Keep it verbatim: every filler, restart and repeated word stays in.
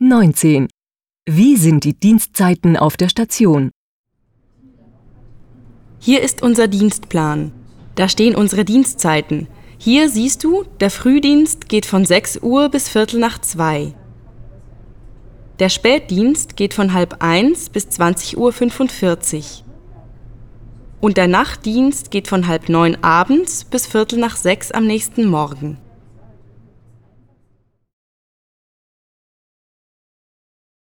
neunzehn. Wie sind die Dienstzeiten auf der Station? Hier ist unser Dienstplan. Da stehen unsere Dienstzeiten. Hier siehst du, der Frühdienst geht von sechs Uhr bis Viertel nach zwei. Der Spätdienst geht von halb eins bis zwanzig Uhr fünfundvierzig. Und der Nachtdienst geht von halb neun abends bis Viertel nach sechs am nächsten Morgen.